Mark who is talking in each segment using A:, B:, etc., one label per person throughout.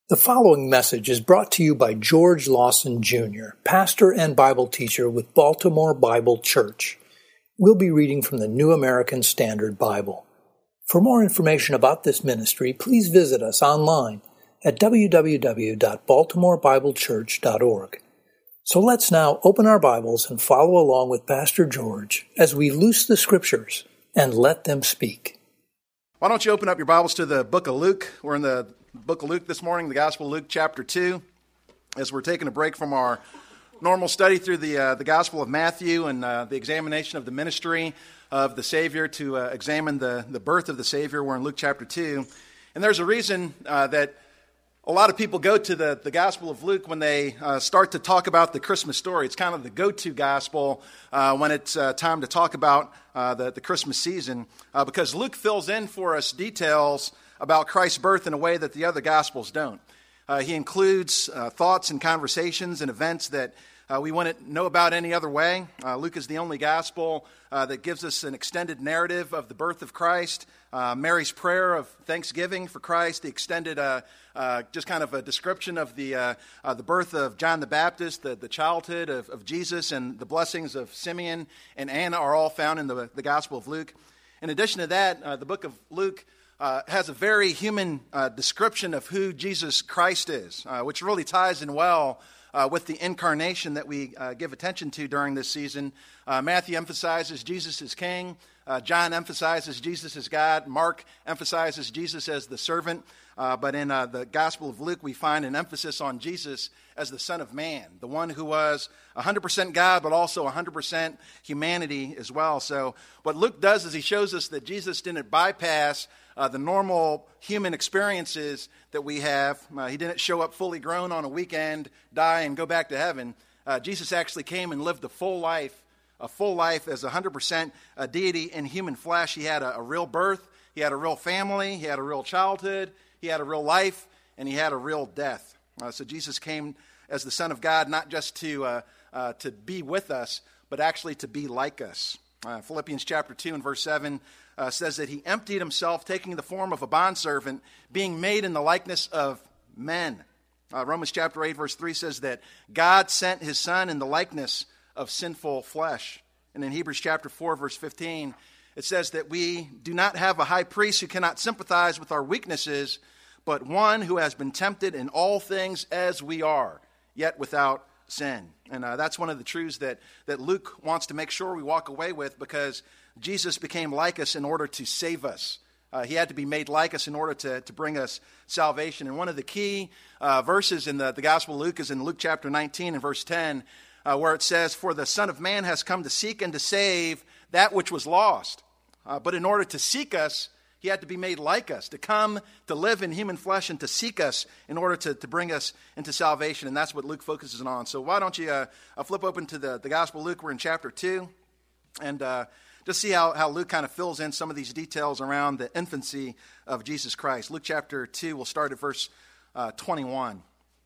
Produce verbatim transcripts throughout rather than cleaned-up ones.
A: The following message is brought to you by George Lawson, Junior, pastor and Bible teacher with Baltimore Bible Church. We'll be reading from the New American Standard Bible. For more information about this ministry, please visit us online at w w w dot baltimore bible church dot org. So let's now open our Bibles and follow along with Pastor George as we loose the Scriptures and let them speak.
B: Why don't you open up your Bibles to the book of Luke? We're in the book of Luke this morning, the Gospel of Luke, chapter two, as we're taking a break from our normal study through the uh, the Gospel of Matthew and uh, the examination of the ministry of the Savior to uh, examine the, the birth of the Savior. We're in Luke chapter two. And there's a reason uh, that a lot of people go to the, the Gospel of Luke when they uh, start to talk about the Christmas story. It's kind of the go-to gospel uh, when it's uh, time to talk about uh, the, the Christmas season, uh, because Luke fills in for us details about Christ's birth in a way that the other Gospels don't. Uh, he includes uh, thoughts and conversations and events that uh, we wouldn't know about any other way. Uh, Luke is the only Gospel uh, that gives us an extended narrative of the birth of Christ, uh, Mary's prayer of thanksgiving for Christ, the extended uh, uh, just kind of a description of the uh, uh, the birth of John the Baptist, the, the childhood of, of Jesus, and the blessings of Simeon and Anna are all found in the, the Gospel of Luke. In addition to that, uh, the book of Luke Uh, has a very human uh, description of who Jesus Christ is, uh, which really ties in well uh, with the incarnation that we uh, give attention to during this season. Uh, Matthew emphasizes Jesus as king. Uh, John emphasizes Jesus as God. Mark emphasizes Jesus as the servant. Uh, but in uh, the Gospel of Luke, we find an emphasis on Jesus as the Son of Man, the one who was one hundred percent God, but also one hundred percent humanity as well. So what Luke does is he shows us that Jesus didn't bypass Uh, the normal human experiences that we have. Uh, he didn't show up fully grown on a weekend, die, and go back to heaven. Uh, Jesus actually came and lived a full life, a full life as one hundred percent a deity in human flesh. He had a, a real birth, he had a real family, he had a real childhood, he had a real life, and he had a real death. Uh, so Jesus came as the Son of God, not just to uh, uh, to be with us, but actually to be like us. Uh, Philippians chapter two and verse seven uh, says that he emptied himself, taking the form of a bondservant, being made in the likeness of men. Uh, Romans chapter eight verse three says that God sent his Son in the likeness of sinful flesh. And in Hebrews chapter four verse fifteen, it says that we do not have a high priest who cannot sympathize with our weaknesses, but one who has been tempted in all things as we are, yet without sin. And uh, that's one of the truths that, that Luke wants to make sure we walk away with, because Jesus became like us in order to save us. Uh, he had to be made like us in order to, to bring us salvation. And one of the key uh, verses in the, the Gospel of Luke is in Luke chapter nineteen and verse ten, uh, where it says, "For the Son of Man has come to seek and to save that which was lost." Uh, but in order to seek us, he had to be made like us, to come, to live in human flesh, and to seek us in order to, to bring us into salvation. And that's what Luke focuses on. So why don't you uh, uh, flip open to the, the Gospel of Luke. We're in chapter two. And uh, just see how, how Luke kind of fills in some of these details around the infancy of Jesus Christ. Luke chapter two, we'll start at verse uh, twenty-one.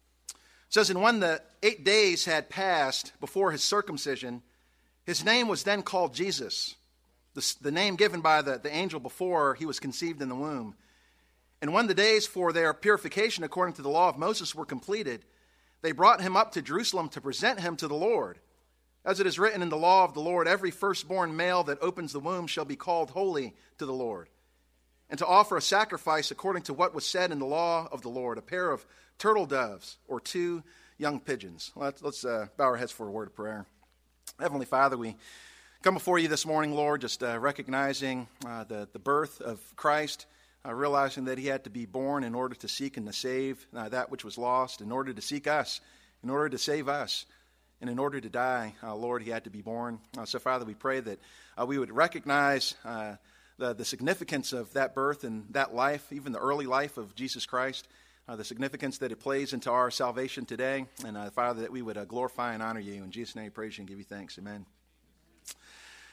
B: It says, "And when the eight days had passed before his circumcision, his name was then called Jesus, The, the name given by the, the angel before he was conceived in the womb. And when the days for their purification according to the law of Moses were completed, they brought him up to Jerusalem to present him to the Lord. As it is written in the law of the Lord, every firstborn male that opens the womb shall be called holy to the Lord. And to offer a sacrifice according to what was said in the law of the Lord, a pair of turtle doves or two young pigeons." Let's, let's uh, bow our heads for a word of prayer. Heavenly Father, we come before you this morning, Lord, just uh, recognizing uh, the, the birth of Christ, uh, realizing that he had to be born in order to seek and to save uh, that which was lost, in order to seek us, in order to save us, and in order to die, uh, Lord, he had to be born. Uh, so, Father, we pray that uh, we would recognize uh, the, the significance of that birth and that life, even the early life of Jesus Christ, uh, the significance that it plays into our salvation today, and, uh, Father, that we would uh, glorify and honor you. In Jesus' name, we praise you and give you thanks. Amen.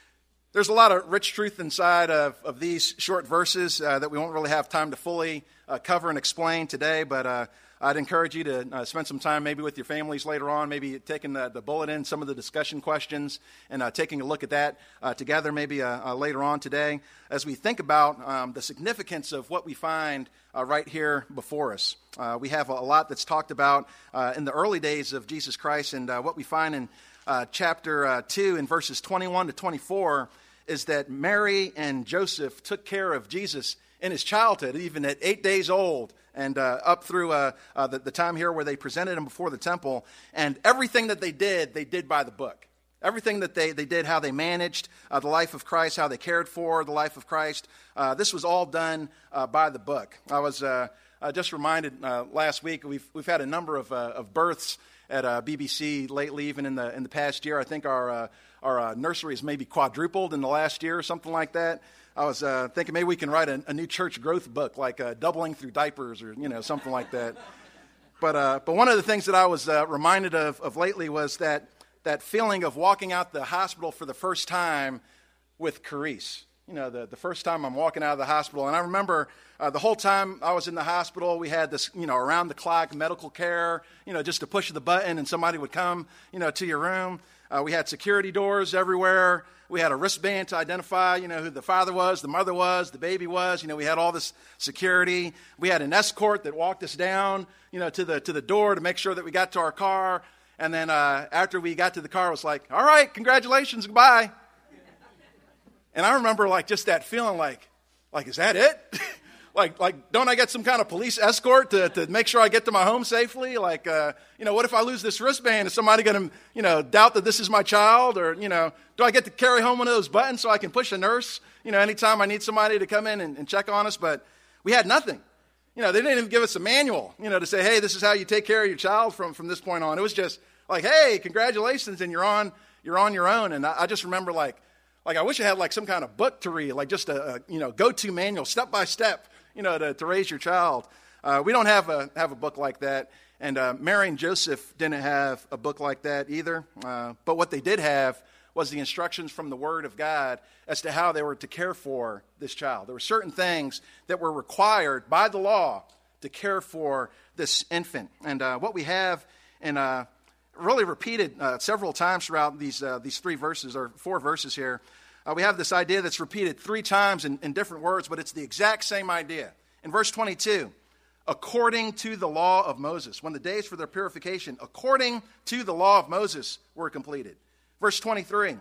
B: There's a lot of rich truth inside of, of these short verses uh, that we won't really have time to fully uh, cover and explain today, but uh, I'd encourage you to uh, spend some time maybe with your families later on, maybe taking the, the bulletin, some of the discussion questions, and uh, taking a look at that uh, together maybe uh, uh, later on today as we think about um, the significance of what we find uh, right here before us. Uh, we have a, a lot that's talked about uh, in the early days of Jesus Christ, and uh, what we find in uh, chapter uh, two in verses twenty-one to twenty-four is that Mary and Joseph took care of Jesus in his childhood, even at eight days old, and uh, up through uh, uh, the, the time here where they presented him before the temple. And everything that they did, they did by the book. Everything that they, they did, how they managed uh, the life of Christ, how they cared for the life of Christ, uh, this was all done uh, by the book. I was uh, uh, just reminded uh, last week, we've we've had a number of, uh, of births at uh, B B C lately, even in the in the past year. I think our uh, our uh, nursery has maybe quadrupled in the last year or something like that. I was uh, thinking maybe we can write a, a new church growth book, like uh, Doubling Through Diapers or, you know, something like that. But uh, but one of the things that I was uh, reminded of, of lately was that that feeling of walking out the hospital for the first time with Carice. You know, the, the first time I'm walking out of the hospital. And I remember uh, the whole time I was in the hospital, we had this, you know, around-the-clock medical care, you know, just to push the button and somebody would come, you know, to your room. Uh, we had security doors everywhere. We had a wristband to identify, you know, who the father was, the mother was, the baby was. You know, we had all this security. We had an escort that walked us down, you know, to the to the door to make sure that we got to our car. And then uh, after we got to the car, it was like, all right, congratulations, goodbye. And I remember, like, just that feeling like, like, is that it? Like, like, don't I get some kind of police escort to, to make sure I get to my home safely? Like, uh, you know, what if I lose this wristband? Is somebody going to, you know, doubt that this is my child? Or, you know, do I get to carry home one of those buttons so I can push a nurse, you know, anytime I need somebody to come in and, and check on us? But we had nothing. You know, they didn't even give us a manual, you know, to say, hey, this is how you take care of your child from, from this point on. It was just like, hey, congratulations, and you're on, you're on your own. And I, I just remember, like, like, I wish I had, like, some kind of book to read, like just a, a you know, go-to manual, step by step, you know, to, to raise your child. Uh, we don't have a have a book like that, and uh, Mary and Joseph didn't have a book like that either. Uh, but what they did have was the instructions from the Word of God as to how they were to care for this child. There were certain things that were required by the law to care for this infant, and uh, what we have in uh, really repeated uh, several times throughout these uh, these three verses or four verses here. Uh, we have this idea that's repeated three times in, in different words, but it's the exact same idea. In verse twenty-two, according to the law of Moses, when the days for their purification, according to the law of Moses, were completed. Verse twenty-three,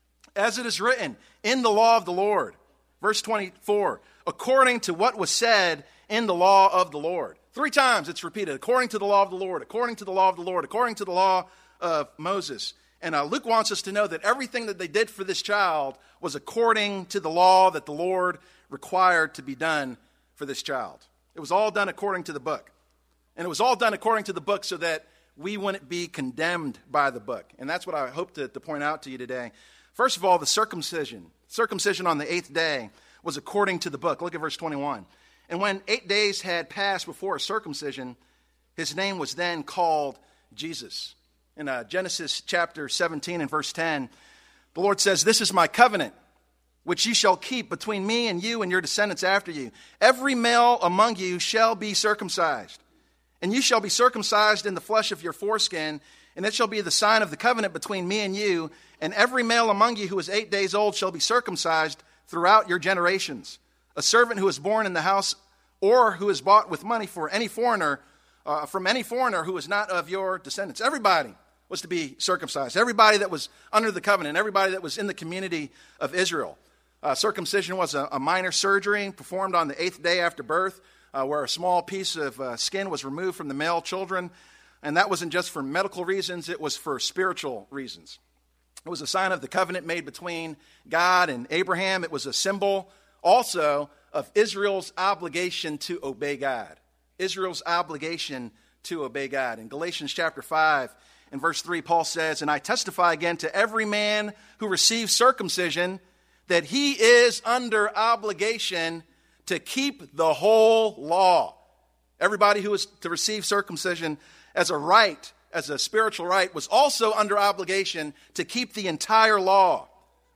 B: as it is written in the law of the Lord. Verse twenty-four, according to what was said in the law of the Lord. Three times it's repeated, according to the law of the Lord, according to the law of the Lord, according to the law of Moses. And uh, Luke wants us to know that everything that they did for this child was according to the law that the Lord required to be done for this child. It was all done according to the book. And it was all done according to the book so that we wouldn't be condemned by the book. And that's what I hope to, to point out to you today. First of all, the circumcision. Circumcision on the eighth day was according to the book. Look at verse twenty-one. And when eight days had passed before a circumcision, his name was then called Jesus. In uh, Genesis chapter seventeen and verse ten, the Lord says, this is my covenant, which ye shall keep between me and you and your descendants after you. Every male among you shall be circumcised, and you shall be circumcised in the flesh of your foreskin, and it shall be the sign of the covenant between me and you. And every male among you who is eight days old shall be circumcised throughout your generations. A servant who is born in the house or who is bought with money for any foreigner, uh, from any foreigner who is not of your descendants. Everybody was to be circumcised. Everybody that was under the covenant, everybody that was in the community of Israel. Uh, circumcision was a, a minor surgery performed on the eighth day after birth, uh, where a small piece of uh, skin was removed from the male children. And that wasn't just for medical reasons, it was for spiritual reasons. It was a sign of the covenant made between God and Abraham. It was a symbol also of Israel's obligation to obey God. Israel's obligation to obey God. In Galatians chapter five, in verse three, Paul says, and I testify again to every man who receives circumcision that he is under obligation to keep the whole law. Everybody who is to receive circumcision as a right, as a spiritual right, was also under obligation to keep the entire law.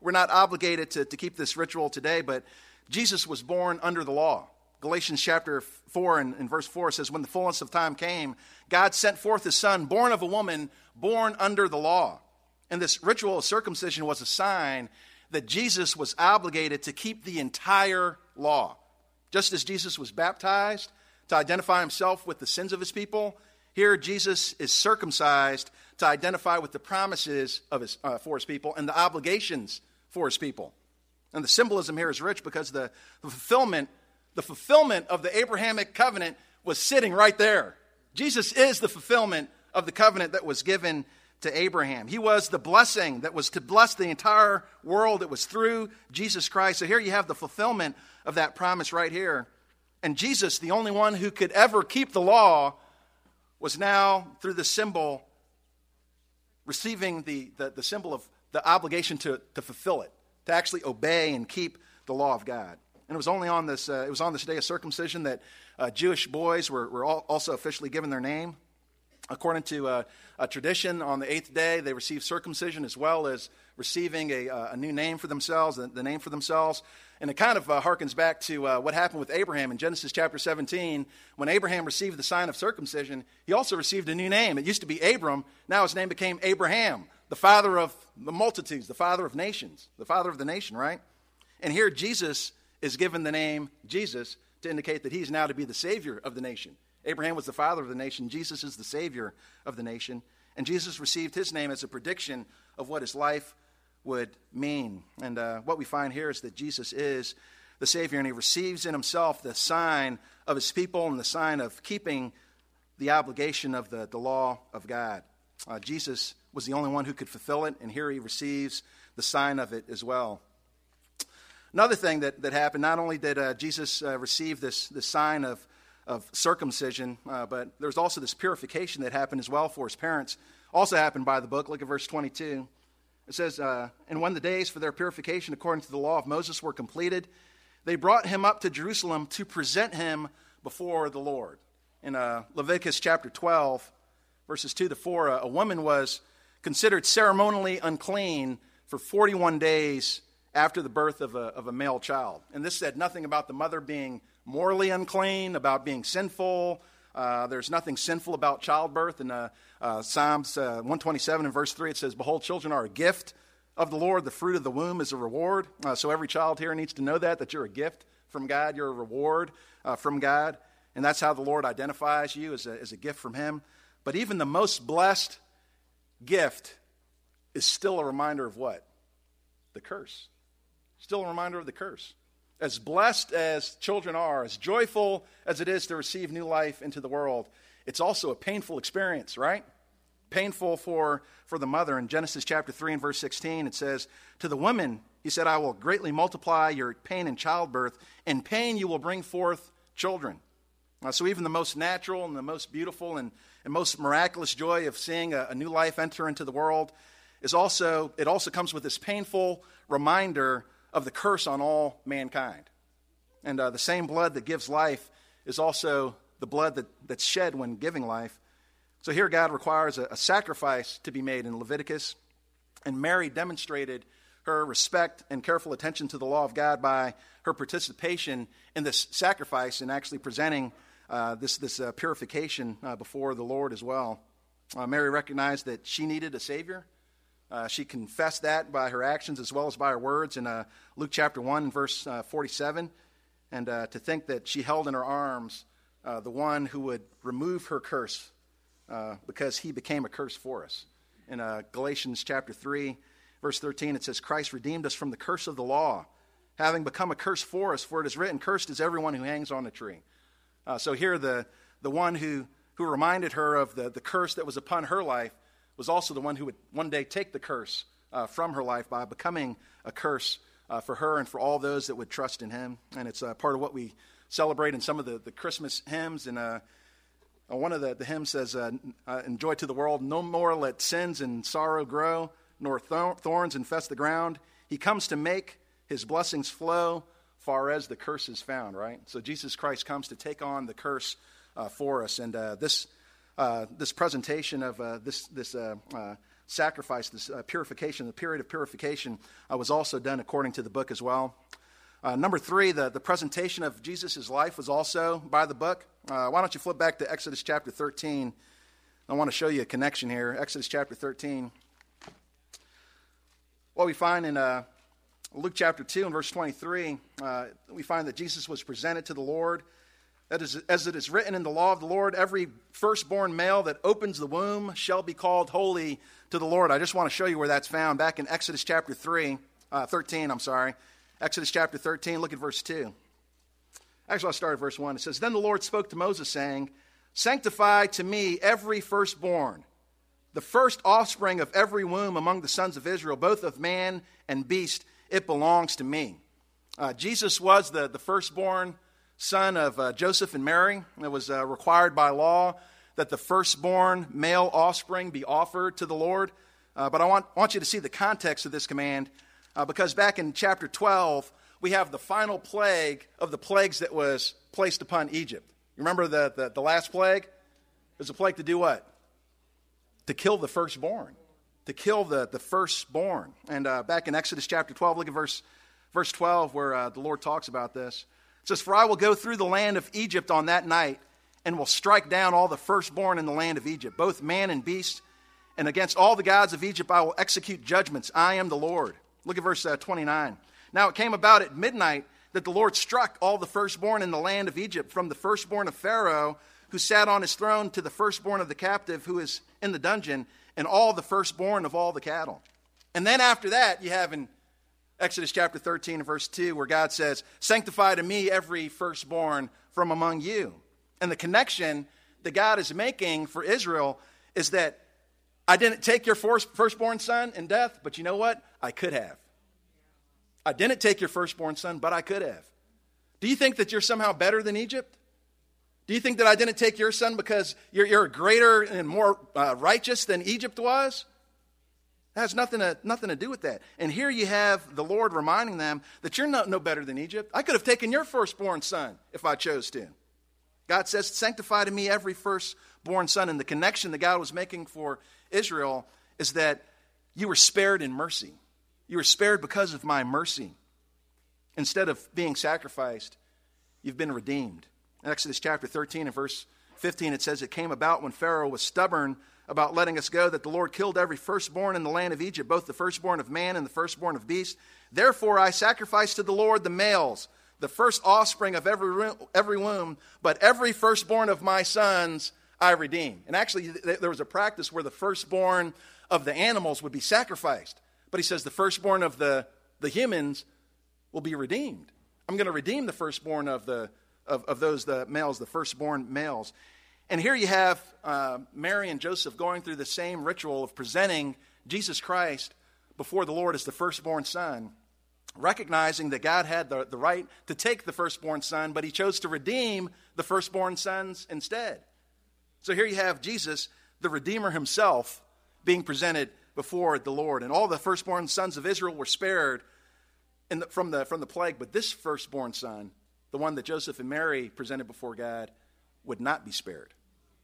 B: we're not obligated to, to keep this ritual today, but Jesus was born under the law. Galatians chapter four and, and verse four says, when the fullness of time came, God sent forth his son, born of a woman, born under the law. And this ritual of circumcision was a sign that Jesus was obligated to keep the entire law. Just as Jesus was baptized to identify himself with the sins of his people, here Jesus is circumcised to identify with the promises of his, uh, for his people and the obligations for his people. And the symbolism here is rich because the, the fulfillment, the fulfillment of the Abrahamic covenant was sitting right there. Jesus is the fulfillment of the covenant that was given to Abraham. He was the blessing that was to bless the entire world. It was through Jesus Christ. So here you have the fulfillment of that promise right here. And Jesus, the only one who could ever keep the law, was now, through the symbol, receiving the, the, the symbol of the obligation to, to fulfill it, to actually obey and keep the law of God. And it was only on this, uh, it was on this day of circumcision that uh, Jewish boys were, were all, also officially given their name. According to uh, a tradition, on the eighth day, they received circumcision as well as receiving a, uh, a new name for themselves, the, the name for themselves. And it kind of uh, harkens back to uh, what happened with Abraham in Genesis chapter seventeen. When Abraham received the sign of circumcision, he also received a new name. It used to be Abram. Now his name became Abraham, the father of the multitudes, the father of nations, the father of the nation, right? And here Jesus is given the name Jesus to indicate that he's now to be the Savior of the nation. Abraham was the father of the nation. Jesus is the Savior of the nation. And Jesus received his name as a prediction of what his life would mean. And uh, what we find here is that Jesus is the Savior, and he receives in himself the sign of his people and the sign of keeping the obligation of the, the law of God. Uh, Jesus was the only one who could fulfill it, and here he receives the sign of it as well. Another thing that, that happened, not only did uh, Jesus uh, receive this, this sign of of circumcision, uh, but there's also this purification that happened as well for his parents. Also happened by the book. Look at verse twenty-two. It says, uh, and when the days for their purification according to the law of Moses were completed, they brought him up to Jerusalem to present him before the Lord. In uh, Leviticus chapter twelve, verses two to four, uh, a woman was considered ceremonially unclean for forty-one days after the birth of a, of a male child. And this said nothing about the mother being morally unclean, about being sinful. Uh, there's nothing sinful about childbirth. In uh, uh, Psalms uh, one twenty-seven and verse three, it says, behold, children are a gift of the Lord. The fruit of the womb is a reward. Uh, so every child here needs to know that, that you're a gift from God. You're a reward uh, from God. And that's how the Lord identifies you, as a, as a gift from him. But even the most blessed gift is still a reminder of what? The curse. Still a reminder of the curse. As blessed as children are, as joyful as it is to receive new life into the world, it's also a painful experience, right? Painful for, for the mother. In Genesis chapter three and verse sixteen, it says, to the woman, he said, I will greatly multiply your pain in childbirth. In pain you will bring forth children. Uh, so even the most natural and the most beautiful and, and most miraculous joy of seeing a, a new life enter into the world is also, it also comes with this painful reminder of the curse on all mankind. And uh, the same blood that gives life is also the blood that, that's shed when giving life. So here God requires a, a sacrifice to be made in Leviticus. And Mary demonstrated her respect and careful attention to the law of God by her participation in this sacrifice and actually presenting uh, this, this uh, purification uh, before the Lord as well. Uh, Mary recognized that she needed a Savior. Uh, she confessed that by her actions as well as by her words in uh, Luke chapter one, verse uh, forty-seven. And uh, to think that she held in her arms uh, the one who would remove her curse uh, because he became a curse for us. In uh, Galatians chapter three, verse thirteen, it says, Christ redeemed us from the curse of the law, having become a curse for us, for it is written, cursed is everyone who hangs on a tree. Uh, so here the, the one who, who reminded her of the, the curse that was upon her life was also the one who would one day take the curse uh, from her life by becoming a curse uh, for her and for all those that would trust in him. And it's uh, part of what we celebrate in some of the, the Christmas hymns. And uh, one of the, the hymns says, uh, uh, enjoy to the world, no more let sins and sorrow grow, nor thor- thorns infest the ground. He comes to make his blessings flow far as the curse is found, right? So Jesus Christ comes to take on the curse uh, for us. And uh, this Uh, this presentation of uh, this this uh, uh, sacrifice, this uh, purification, the period of purification uh, was also done according to the book as well. Uh, number three, the, the presentation of Jesus' life was also by the book. Uh, why don't you flip back to Exodus chapter thirteen? I want to show you a connection here. Exodus chapter thirteen. What we find in uh, Luke chapter two and verse twenty-three, uh, we find that Jesus was presented to the Lord. That is, as it is written in the law of the Lord, every firstborn male that opens the womb shall be called holy to the Lord. I just want to show you where that's found. Back in Exodus chapter three, uh, thirteen, I'm sorry. Exodus chapter thirteen, look at verse two. Actually, I'll start at verse one. It says, Then the Lord spoke to Moses, saying, Sanctify to me every firstborn, the first offspring of every womb among the sons of Israel, both of man and beast, it belongs to me. Uh, Jesus was the, the firstborn son of uh, Joseph and Mary. It was uh, required by law that the firstborn male offspring be offered to the Lord. Uh, but I want, want you to see the context of this command, uh, because back in chapter twelve, we have the final plague of the plagues that was placed upon Egypt. You remember the, the, the last plague? It was a plague to do what? To kill the firstborn. To kill the, the firstborn. And uh, back in Exodus chapter twelve, look at verse, verse twelve where uh, the Lord talks about this. It says, For I will go through the land of Egypt on that night, and will strike down all the firstborn in the land of Egypt, both man and beast, and against all the gods of Egypt I will execute judgments. I am the Lord. Look at verse uh, twenty-nine. Now it came about at midnight that the Lord struck all the firstborn in the land of Egypt, from the firstborn of Pharaoh, who sat on his throne, to the firstborn of the captive who is in the dungeon, and all the firstborn of all the cattle. And then after that, you have in Exodus chapter thirteen and verse two, where God says, Sanctify to me every firstborn from among you. And the connection that God is making for Israel is that I didn't take your firstborn son in death, but you know what? I could have. I didn't take your firstborn son, but I could have. Do you think that you're somehow better than Egypt? Do you think that I didn't take your son because you're, you're greater and more uh, righteous than Egypt was? That has nothing to, nothing to do with that. And here you have the Lord reminding them that you're not no better than Egypt. I could have taken your firstborn son if I chose to. God says, Sanctify to me every firstborn son. And the connection that God was making for Israel is that you were spared in mercy. You were spared because of my mercy. Instead of being sacrificed, you've been redeemed. In Exodus chapter thirteen and verse fifteen, it says, It came about when Pharaoh was stubborn about letting us go, that the Lord killed every firstborn in the land of Egypt, both the firstborn of man and the firstborn of beast. Therefore I sacrifice to the Lord the males, the first offspring of every every womb, but every firstborn of my sons I redeem. And actually, there was a practice where the firstborn of the animals would be sacrificed. But he says the firstborn of the, the humans will be redeemed. I'm going to redeem the firstborn of the of, of those the males, the firstborn males. And here you have uh, Mary and Joseph going through the same ritual of presenting Jesus Christ before the Lord as the firstborn son, recognizing that God had the, the right to take the firstborn son, but he chose to redeem the firstborn sons instead. So here you have Jesus, the Redeemer himself, being presented before the Lord. And all the firstborn sons of Israel were spared in the, from, the, from the plague, but this firstborn son, the one that Joseph and Mary presented before God, would not be spared.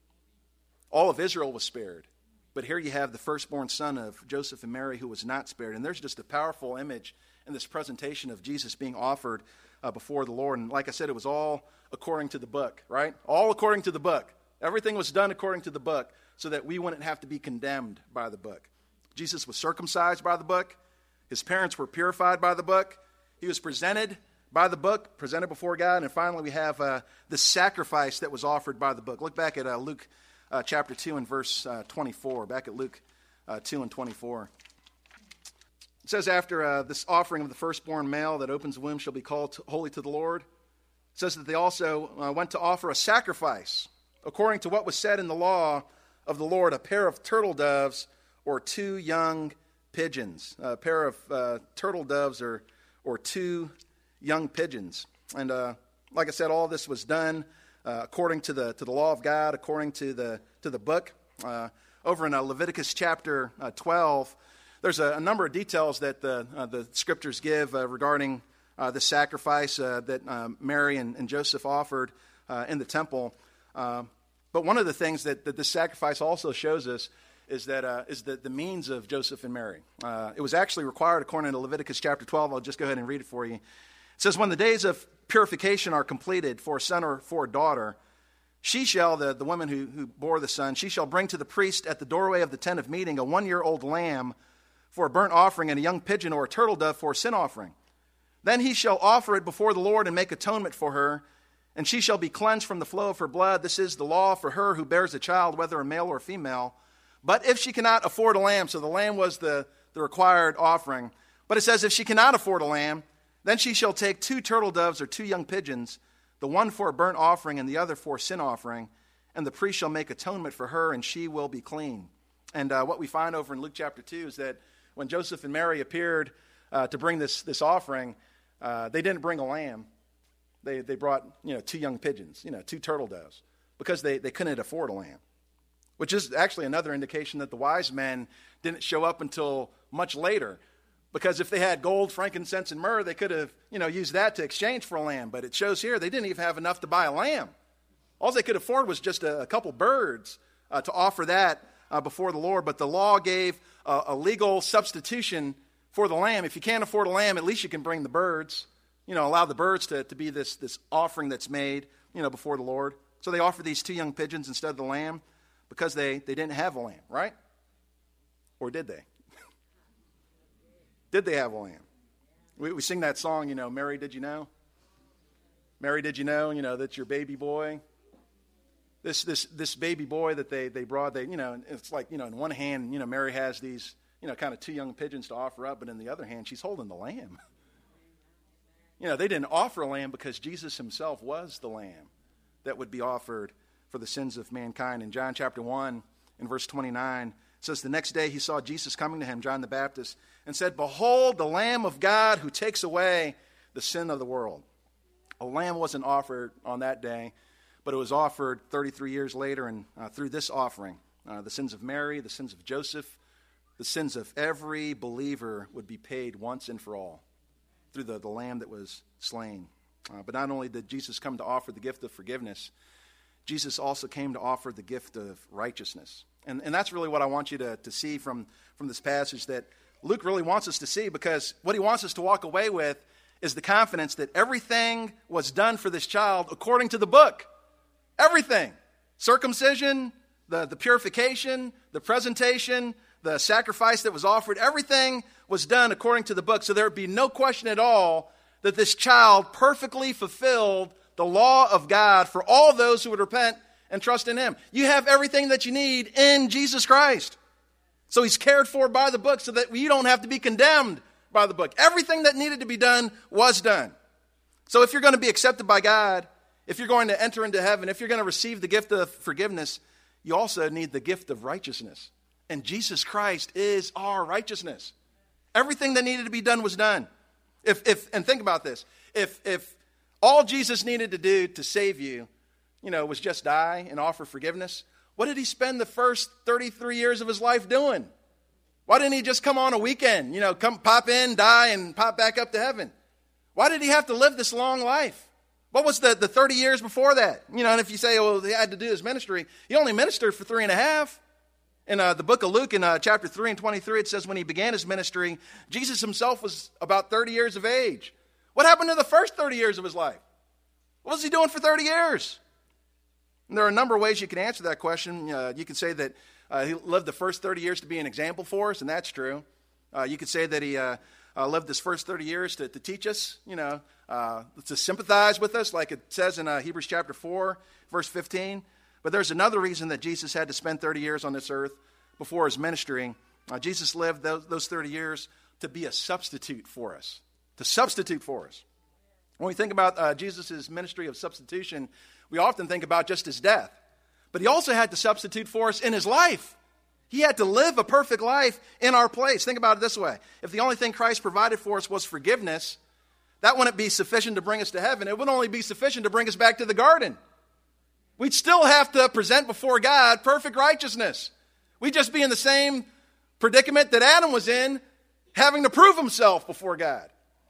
B: All of Israel was spared, but here you have the firstborn son of Joseph and Mary who was not spared. And there's just a powerful image in this presentation of Jesus being offered uh, before the Lord. And like I said, it was all according to the book, right? All according to the book. Everything was done according to the book so that we wouldn't have to be condemned by the book. Jesus was circumcised by the book. His parents were purified by the book. He was presented by the book, presented before God. And finally, we have uh, the sacrifice that was offered by the book. Look back at uh, Luke uh, chapter two and verse uh, twenty-four. Back at Luke uh, two and twenty-four. It says, after uh, this offering of the firstborn male that opens the womb shall be called to, holy to the Lord. It says that they also uh, went to offer a sacrifice according to what was said in the law of the Lord, a pair of turtle doves or two young pigeons. A pair of uh, turtle doves or, or two young pigeons. And uh, like I said, all this was done uh, according to the to the law of God, according to the to the book. Uh, over in uh, Leviticus chapter uh, twelve, there's a, a number of details that the uh, the scriptures give uh, regarding uh, the sacrifice uh, that um, Mary and, and Joseph offered uh, in the temple. Uh, but one of the things that, that this sacrifice also shows us is that uh, is the, the means of Joseph and Mary. Uh, it was actually required according to Leviticus chapter twelve. I'll just go ahead and read it for you. It says, when the days of purification are completed for a son or for a daughter, she shall, the, the woman who, who bore the son, she shall bring to the priest at the doorway of the tent of meeting a one-year-old lamb for a burnt offering and a young pigeon or a turtle dove for a sin offering. Then he shall offer it before the Lord and make atonement for her, and she shall be cleansed from the flow of her blood. This is the law for her who bears a child, whether a male or female. But if she cannot afford a lamb, so the lamb was the, the required offering. But it says if she cannot afford a lamb, then she shall take two turtle doves or two young pigeons, the one for a burnt offering and the other for a sin offering, and the priest shall make atonement for her, and she will be clean. And uh, what we find over in Luke chapter two is that when Joseph and Mary appeared uh, to bring this, this offering, uh, they didn't bring a lamb. They they brought, you know, two young pigeons, you know, two turtle doves, because they, they couldn't afford a lamb, which is actually another indication that the wise men didn't show up until much later. Because if they had gold, frankincense, and myrrh, they could have, you know, used that to exchange for a lamb. But it shows here they didn't even have enough to buy a lamb. All they could afford was just a, a couple birds uh, to offer that uh, before the Lord. But the law gave a, a legal substitution for the lamb. If you can't afford a lamb, at least you can bring the birds. You know, allow the birds to, to be this, this offering that's made, you know, before the Lord. So they offered these two young pigeons instead of the lamb because they, they didn't have a lamb, right? Or did they? Did they have a lamb? We, we sing that song, you know, Mary, did you know? Mary, did you know, you know, that's your baby boy? This this this baby boy that they, they brought, they, you know, it's like, you know, in one hand, you know, Mary has these, you know, kind of two young pigeons to offer up, but in the other hand, she's holding the lamb. You know, they didn't offer a lamb because Jesus himself was the lamb that would be offered for the sins of mankind. In John chapter one, in verse twenty-nine, it says, the next day he saw Jesus coming to him, John the Baptist, and said, behold, the Lamb of God who takes away the sin of the world. A lamb wasn't offered on that day, but it was offered thirty-three years later, and uh, through this offering, uh, the sins of Mary, the sins of Joseph, the sins of every believer would be paid once and for all through the, the lamb that was slain. Uh, but not only did Jesus come to offer the gift of forgiveness, Jesus also came to offer the gift of righteousness. And, and that's really what I want you to, to see from, from this passage that Luke really wants us to see, because what he wants us to walk away with is the confidence that everything was done for this child according to the book. Everything. Circumcision, the, the purification, the presentation, the sacrifice that was offered, everything was done according to the book. So there would be no question at all that this child perfectly fulfilled the law of God for all those who would repent and trust in him. You have everything that you need in Jesus Christ. So he's cared for by the book so that you don't have to be condemned by the book. Everything that needed to be done was done. So if you're going to be accepted by God, if you're going to enter into heaven, if you're going to receive the gift of forgiveness, you also need the gift of righteousness. And Jesus Christ is our righteousness. Everything that needed to be done was done. If if and think about this. If if all Jesus needed to do to save you, you know, was just die and offer forgiveness, what did he spend the first thirty-three years of his life doing? Why didn't he just come on a weekend, you know, come pop in, die, and pop back up to heaven? Why did he have to live this long life? What was the, the thirty years before that? You know, and if you say, well, he had to do his ministry, he only ministered for three and a half. In uh, the book of Luke, in uh, chapter three and twenty-three, it says when he began his ministry, Jesus himself was about thirty years of age. What happened to the first thirty years of his life? What was he doing for thirty years? And there are a number of ways you can answer that question. Uh, you can say that uh, he lived the first thirty years to be an example for us, and that's true. Uh, you could say that he uh, uh, lived his first thirty years to, to teach us, you know, uh, to sympathize with us, like it says in uh, Hebrews chapter four, verse fifteen. But there's another reason that Jesus had to spend thirty years on this earth before his ministry. Uh, Jesus lived those, those thirty years to be a substitute for us, to substitute for us. When we think about uh, Jesus' ministry of substitution, we often think about just his death. But he also had to substitute for us in his life. He had to live a perfect life in our place. Think about it this way. If the only thing Christ provided for us was forgiveness, that wouldn't be sufficient to bring us to heaven. It would only be sufficient to bring us back to the garden. We'd still have to present before God perfect righteousness. We'd just be in the same predicament that Adam was in, having to prove himself before God.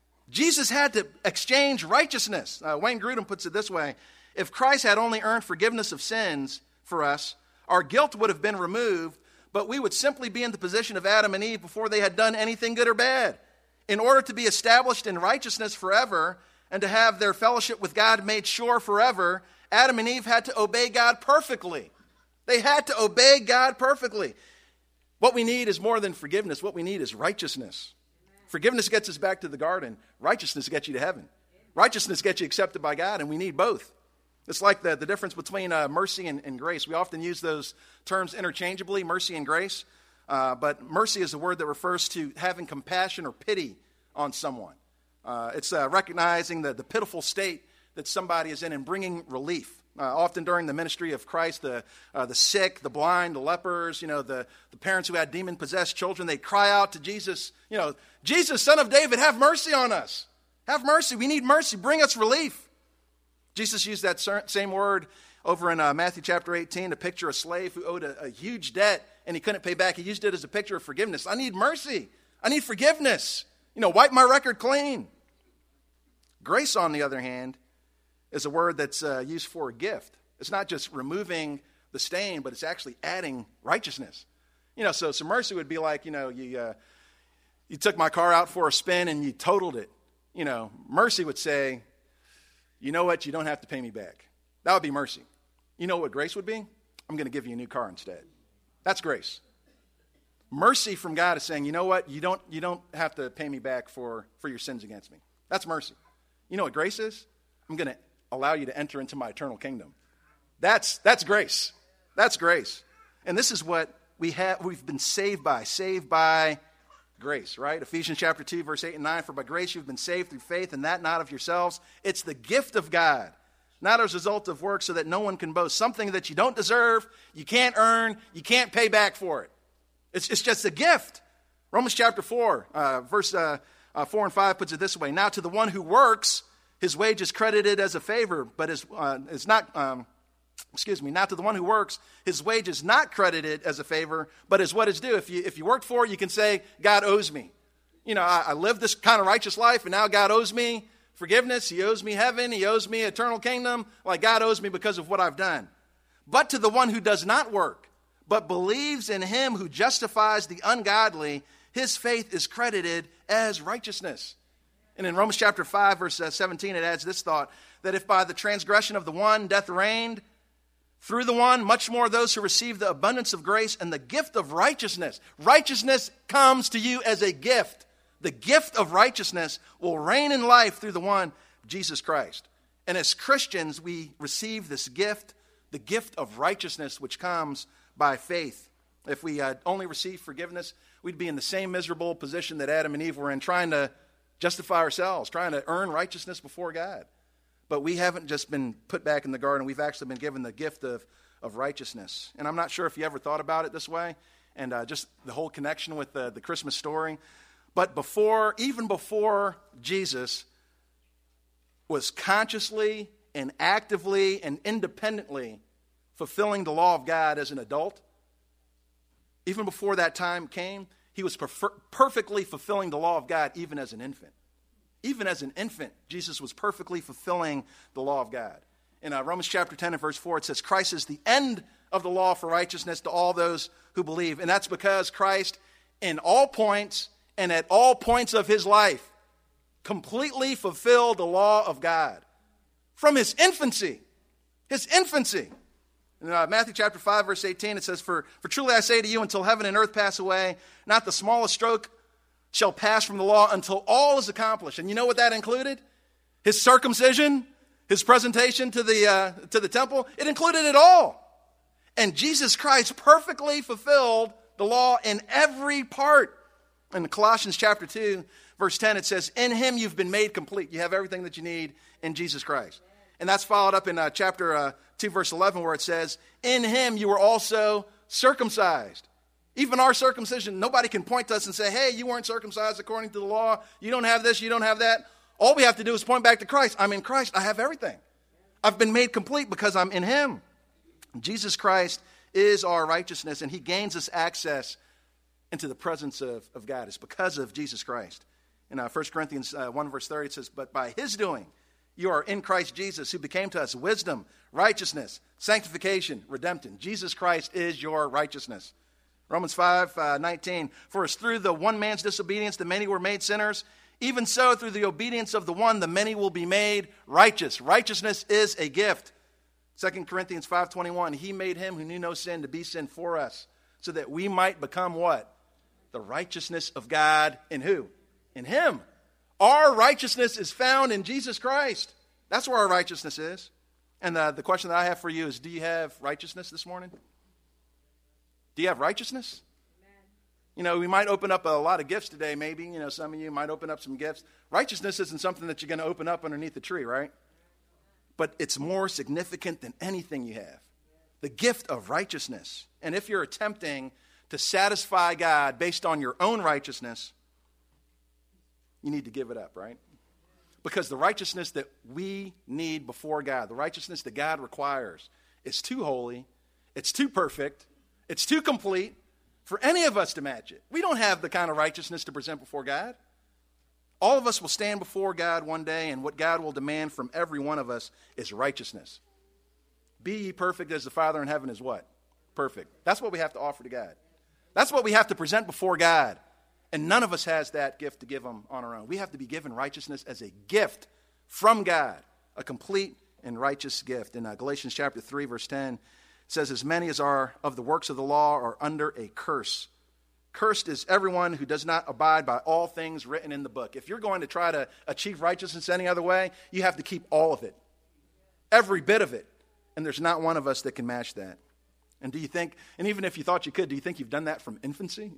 B: Jesus had to exchange righteousness. Uh, Wayne Grudem puts it this way. If Christ had only earned forgiveness of sins for us, our guilt would have been removed, but we would simply be in the position of Adam and Eve before they had done anything good or bad. In order to be established in righteousness forever and to have their fellowship with God made sure forever, Adam and Eve had to obey God perfectly. They had to obey God perfectly. What we need is more than forgiveness. What we need is righteousness. Forgiveness gets us back to the garden. Righteousness gets you to heaven. Righteousness gets you accepted by God, and we need both. It's like the, the difference between uh, mercy and, and grace. We often use those terms interchangeably, mercy and grace. Uh, but mercy is a word that refers to having compassion or pity on someone. Uh, it's uh, recognizing the, the pitiful state that somebody is in and bringing relief. Uh, often during the ministry of Christ, the uh, the sick, the blind, the lepers, you know, the, the parents who had demon-possessed children, they cry out to Jesus, you know, Jesus, Son of David, have mercy on us. Have mercy. We need mercy. Bring us relief. Jesus used that same word over in uh, Matthew chapter eighteen to picture a slave who owed a, a huge debt and he couldn't pay back. He used it as a picture of forgiveness. I need mercy. I need forgiveness. You know, wipe my record clean. Grace, on the other hand, is a word that's uh, used for a gift. It's not just removing the stain, but it's actually adding righteousness. You know, so, so mercy would be like, you know, you uh, you took my car out for a spin and you totaled it. You know, mercy would say, you know what, you don't have to pay me back. That would be mercy. You know what grace would be? I'm going to give you a new car instead. That's grace. Mercy from God is saying, you know what, you don't you don't have to pay me back for, for your sins against me. That's mercy. You know what grace is? I'm going to allow you to enter into my eternal kingdom. That's that's grace. That's grace. And this is what we have we've been saved by, saved by grace, right? Ephesians chapter two, verse eight and nine, for by grace you've been saved through faith, and that not of yourselves. It's the gift of God, not as a result of work, so that no one can boast. Something that you don't deserve, you can't earn, you can't pay back for it. It's, it's just a gift. Romans chapter four, uh, verse uh, uh, four and five puts it this way. Now to the one who works, his wage is credited as a favor, but is, uh, is not, um, excuse me, not to the one who works, his wage is not credited as a favor, but is what is due. If you, if you work for it, you can say, God owes me. You know, I, I lived this kind of righteous life, and now God owes me forgiveness. He owes me heaven. He owes me eternal kingdom. Like God owes me because of what I've done. But to the one who does not work, but believes in him who justifies the ungodly, his faith is credited as righteousness. And in Romans chapter five, verse seventeen, it adds this thought, that if by the transgression of the one death reigned, through the one, much more those who receive the abundance of grace and the gift of righteousness. Righteousness comes to you as a gift. The gift of righteousness will reign in life through the one, Jesus Christ. And as Christians, we receive this gift, the gift of righteousness, which comes by faith. If we uh, only receive forgiveness, we'd be in the same miserable position that Adam and Eve were in, trying to justify ourselves, trying to earn righteousness before God. But we haven't just been put back in the garden. We've actually been given the gift of, of righteousness. And I'm not sure if you ever thought about it this way, and uh, just the whole connection with the, the Christmas story. But before, even before Jesus was consciously and actively and independently fulfilling the law of God as an adult, even before that time came, he was prefer- perfectly fulfilling the law of God even as an infant. Even as an infant, Jesus was perfectly fulfilling the law of God. In uh, Romans chapter ten and verse four, it says, Christ is the end of the law for righteousness to all those who believe. And that's because Christ, in all points and at all points of his life, completely fulfilled the law of God. From his infancy. His infancy. In uh, Matthew chapter five, verse eighteen, it says, For, for truly I say to you, until heaven and earth pass away, not the smallest stroke shall pass from the law until all is accomplished. And you know what that included? His circumcision, his presentation to the uh, to the temple. It included it all. And Jesus Christ perfectly fulfilled the law in every part. In Colossians chapter two, verse ten, it says, In him you've been made complete. You have everything that you need in Jesus Christ. And that's followed up in uh, chapter uh, two, verse eleven, where it says, In him you were also circumcised. Even our circumcision, nobody can point to us and say, hey, you weren't circumcised according to the law. You don't have this, you don't have that. All we have to do is point back to Christ. I'm in Christ. I have everything. I've been made complete because I'm in him. Jesus Christ is our righteousness, and he gains us access into the presence of, of God. It's because of Jesus Christ. In uh, First Corinthians uh, one, verse thirty, it says, But by his doing, you are in Christ Jesus, who became to us wisdom, righteousness, sanctification, redemption. Jesus Christ is your righteousness. Romans five nineteen, for as through the one man's disobedience the many were made sinners, even so through the obedience of the one the many will be made righteous. Righteousness is a gift. Second Corinthians five twenty-one, he made him who knew no sin to be sin for us, so that we might become what? The righteousness of God in who? In him. Our righteousness is found in Jesus Christ. That's where our righteousness is. And the, the question that I have for you is, do you have righteousness this morning? Do you have righteousness? Amen. You know, we might open up a lot of gifts today, maybe. You know, some of you might open up some gifts. Righteousness isn't something that you're going to open up underneath the tree, right? But it's more significant than anything you have. The gift of righteousness. And if you're attempting to satisfy God based on your own righteousness, you need to give it up, right? Because the righteousness that we need before God, the righteousness that God requires, is too holy, it's too perfect, it's too complete for any of us to match it. We don't have the kind of righteousness to present before God. All of us will stand before God one day, and what God will demand from every one of us is righteousness. Be ye perfect as the Father in heaven is what? Perfect. That's what we have to offer to God. That's what we have to present before God. And none of us has that gift to give him on our own. We have to be given righteousness as a gift from God, a complete and righteous gift. In uh, Galatians chapter three, verse ten, it says, as many as are of the works of the law are under a curse. Cursed is everyone who does not abide by all things written in the book. If you're going to try to achieve righteousness any other way, you have to keep all of it. Every bit of it. And there's not one of us that can match that. And do you think, and even if you thought you could, do you think you've done that from infancy?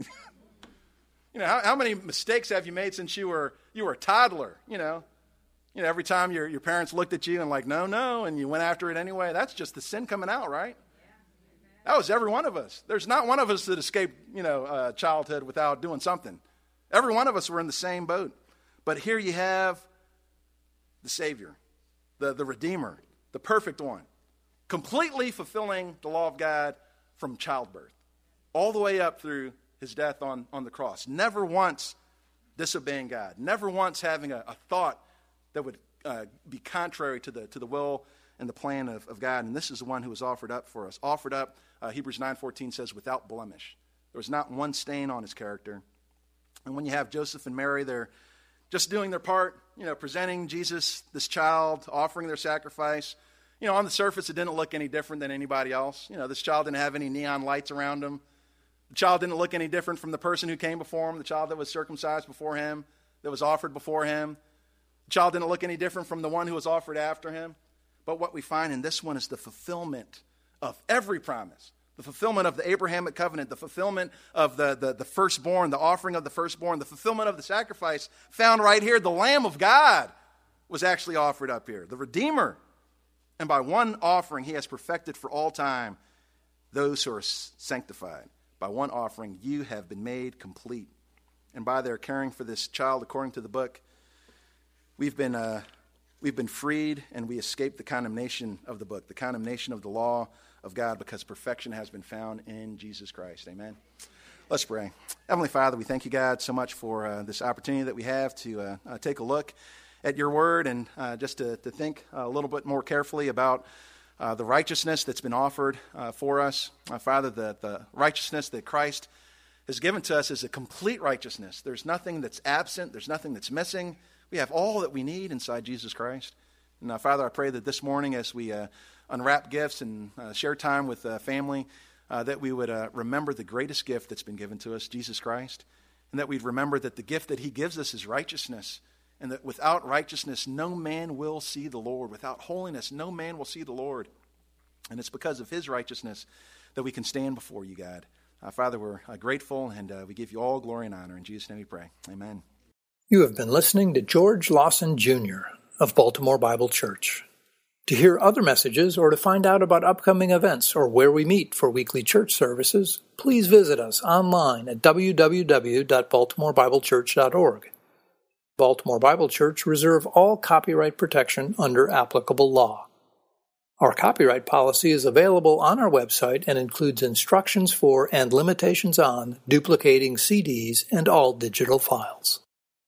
B: You know, how, how many mistakes have you made since you were you were a toddler, you know? You know, every time your, your parents looked at you and like, no, no, and you went after it anyway. That's just the sin coming out, right? That was every one of us. There's not one of us that escaped, you know, uh, childhood without doing something. Every one of us were in the same boat. But here you have the Savior, the, the Redeemer, the perfect one, completely fulfilling the law of God from childbirth, all the way up through his death on, on the cross. Never once disobeying God. Never once having a, a thought that would uh, be contrary to the to the will and the plan of, of God. And this is the one who was offered up for us. Offered up, uh, Hebrews nine fourteen says, without blemish. There was not one stain on his character. And when you have Joseph and Mary, they're just doing their part, you know, presenting Jesus, this child, offering their sacrifice. You know, on the surface, it didn't look any different than anybody else. You know, this child didn't have any neon lights around him. The child didn't look any different from the person who came before him, the child that was circumcised before him, that was offered before him. The child didn't look any different from the one who was offered after him. But what we find in this one is the fulfillment of every promise, the fulfillment of the Abrahamic covenant, the fulfillment of the, the, the firstborn, the offering of the firstborn, the fulfillment of the sacrifice found right here. The Lamb of God was actually offered up here, the Redeemer. And by one offering, he has perfected for all time those who are sanctified. By one offering, you have been made complete. And by their caring for this child, according to the book, we've been uh, we've been freed, and we escaped the condemnation of the book, the condemnation of the law of God, because perfection has been found in Jesus Christ. Amen. Let's pray. Heavenly Father, we thank you, God, so much for uh, this opportunity that we have to uh, uh, take a look at your word and uh, just to, to think a little bit more carefully about Uh, the righteousness that's been offered uh, for us. Uh, Father, the, the righteousness that Christ has given to us is a complete righteousness. There's nothing that's absent. There's nothing that's missing. We have all that we need inside Jesus Christ. And uh, Father, I pray that this morning as we uh, unwrap gifts and uh, share time with uh, family, uh, that we would uh, remember the greatest gift that's been given to us, Jesus Christ, and that we'd remember that the gift that he gives us is righteousness. And that without righteousness, no man will see the Lord. Without holiness, no man will see the Lord. And it's because of his righteousness that we can stand before you, God. Uh, Father, we're uh, grateful, and uh, we give you all glory and honor. In Jesus' name we pray. Amen.
A: You have been listening to George Lawson, Junior of Baltimore Bible Church. To hear other messages or to find out about upcoming events or where we meet for weekly church services, please visit us online at w w w dot baltimore bible church dot org. Baltimore Bible Church reserve all copyright protection under applicable law. Our copyright policy is available on our website and includes instructions for and limitations on duplicating C Ds and all digital files.